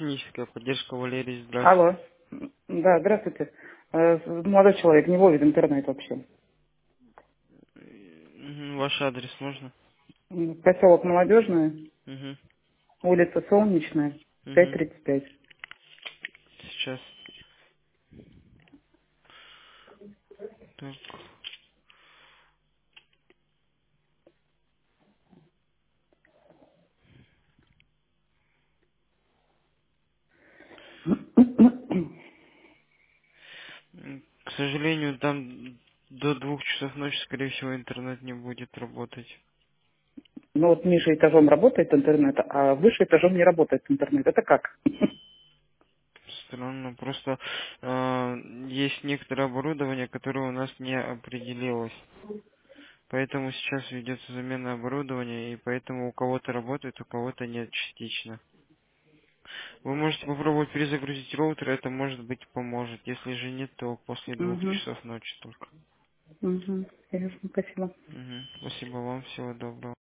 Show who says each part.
Speaker 1: техническая поддержка, Валерий, здравствуйте.
Speaker 2: Алло. Да, здравствуйте. Молодой человек, не ловит интернет вообще.
Speaker 1: Ваш адрес можно?
Speaker 2: Поселок Молодежный,
Speaker 1: Угу.
Speaker 2: улица Солнечная,
Speaker 1: Угу.
Speaker 2: 5:35.
Speaker 1: Сейчас. Так. К сожалению, там до 2 часов ночи, скорее всего, интернет не будет работать.
Speaker 2: Ну вот ниже этажом работает интернет, а выше этажом не работает интернет. Это как?
Speaker 1: Странно, просто есть некоторое оборудование, которое у нас не определилось. Поэтому сейчас ведется замена оборудования, и поэтому у кого-то работает, у кого-то нет частично. Вы можете попробовать перезагрузить роутер, это может быть поможет. Если же нет, то после двух
Speaker 2: Угу.
Speaker 1: часов ночи только.
Speaker 2: Угу. Ясно, спасибо.
Speaker 1: Спасибо вам, всего доброго.